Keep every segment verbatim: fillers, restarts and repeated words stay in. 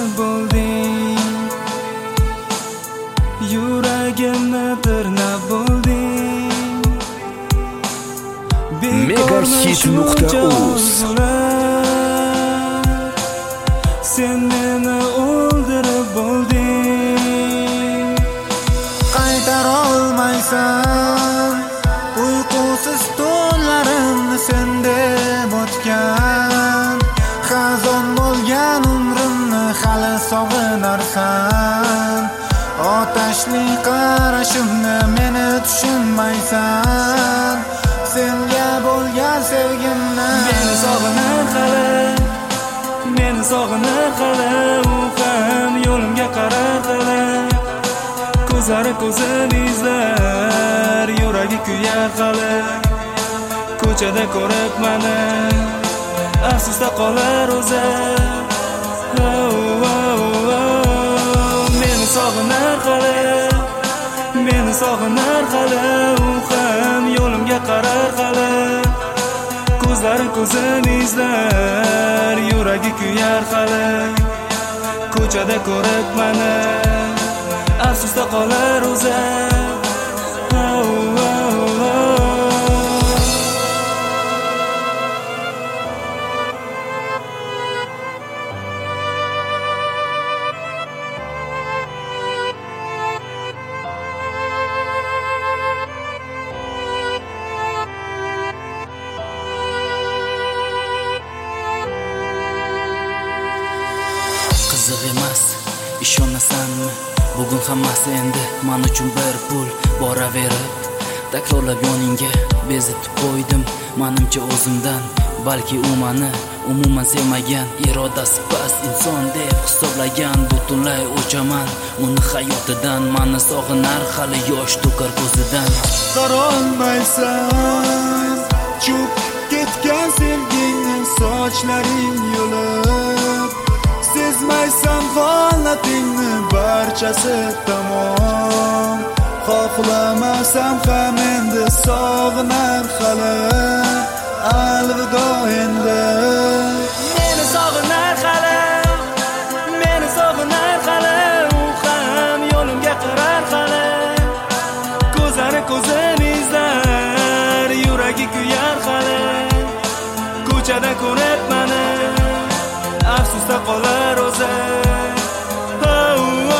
bo'lding, yuragimni tirnab bo'lding. Megahit nuqta uz sen meni o'ldirib bo'lding. Qaytara olmaysan uyqusiz tunlarimni sen deb o'tgan. Xazon bo'lgan umrimni hali sog'inarsan. Otashli qarashimni meni tushunmaysan. Senga bo'lgan sevgimni meni sog'inar hali, meni sog'inar hali. U ham yo'limga qarar hali. Ko'zlari ko'zim izlar, yuragi kuyar hali. Ko'chada ko'rib mani afsusda qolar o'zi. Oh, oh, oh. Meni sog'inar hali, meni sog'inar hali. U ham yo'limga qarar hali. Ko'zlari ko'zim izlar, yuragi kuyar hali. Ko'chada ko'rib mani afsusda qolar o'zi. Oh, oh, oh. Qiziq emas, ishonasanmi? Bugun hammasi endi men uchun bir pul boraverib, takrorlab yoningga bezitib qo'ydim. Menimcha o'zimdan, balki u meni umuman sevmagan, irodasi past inson deb hisoblagan. Butunlay o'chaman uni hayotidan, meni sog'inar hali yosh to'kar ko'zidan. qarolmaysan cho'k ketgan sevgingni sochlaring yo'lib. Sezmaysan holatingni barchasi tamom. Xohlamasam ham endi sog'inar hali. Alvido endi Meni sog'inar hali, meni sog'inar hali. U ham yo'limga qarar hali. Ko'zlari ko'zim izlar, yuragi kuyar hali. Ko'chada ko'rib mani afsusda qolar o'zi. Oh, oh,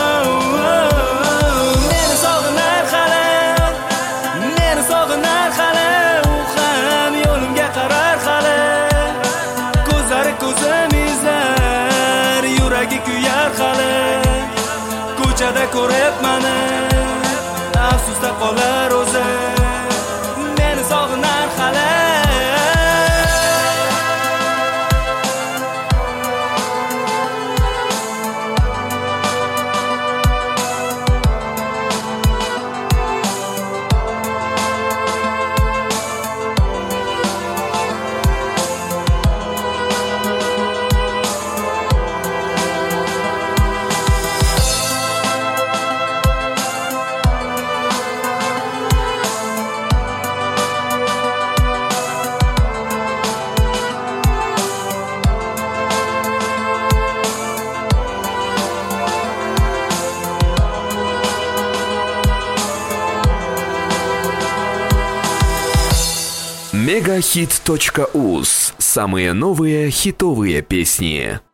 oh. Meni sog'inar hali, meni sog'inar hali. U ham yo'limga qarar hali. Ko'zlari ko'zim izlar, yuragi kuyar hali. Ko'chada ko'rib mani afsusda qolar o'zi. Meni sog'inar hali. Megahit точка уз. Самые новые хитовые песни.